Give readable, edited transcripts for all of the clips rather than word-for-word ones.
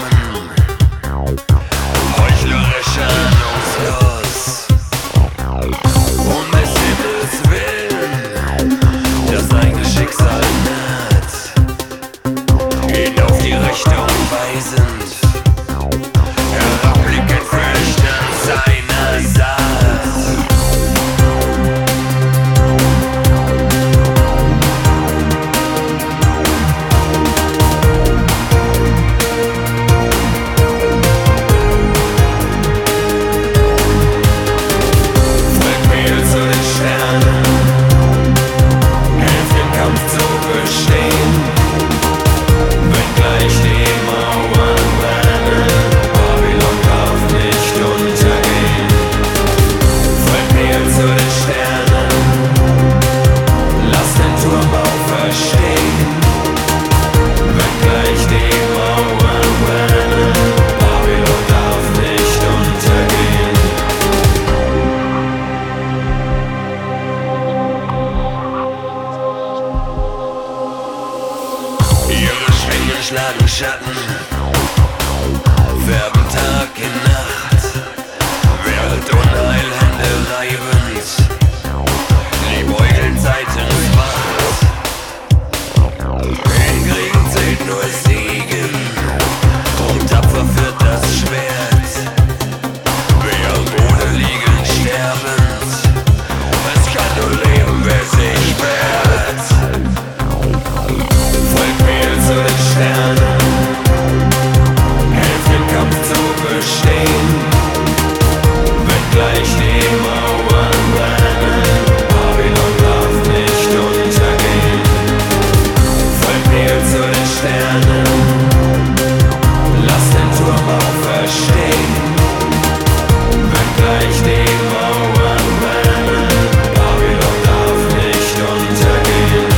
heuchlerisch ahnungslos, um des Himmels Willen das eigene Schicksal naht, ihn auf die Richtung weisend, herabblickend flüchtend seiner Saat. Schlagen Schatten, färben Tag in Nacht, während Unheil Hände reibend, liebäugeln Zeit ins Bad. In Kriegen zählt nur Siegen, drum tapfer führt das Schwert. Wer am Boden liegen sterbend, es kann nur leben, wer sich wehrt. Folgt mir zu den Sternen, helft im Kampf zu bestehen, wenngleich die Mauern brennen, Babylon darf nicht untergehen. Folgt mir zu den Sternen, lasst den Turm auferstehen, wenngleich die Mauern brennen, Babylon darf nicht untergehen.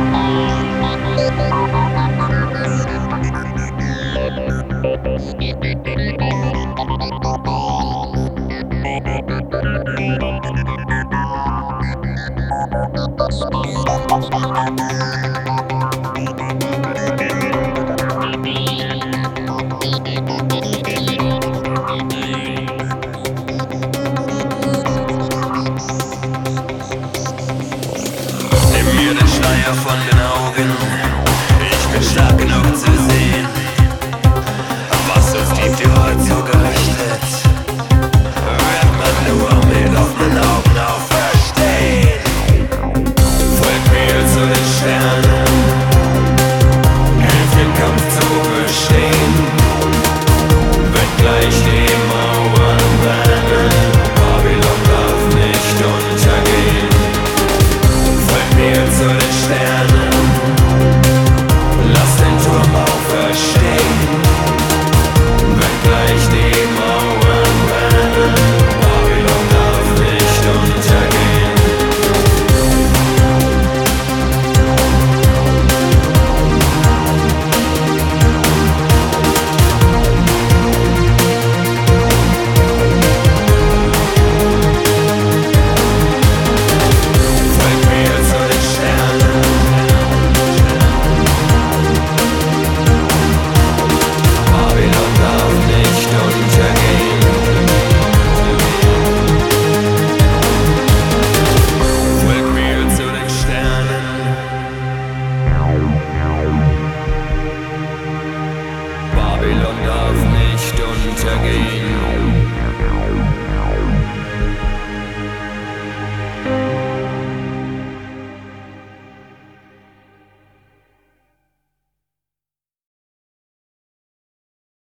Yeah.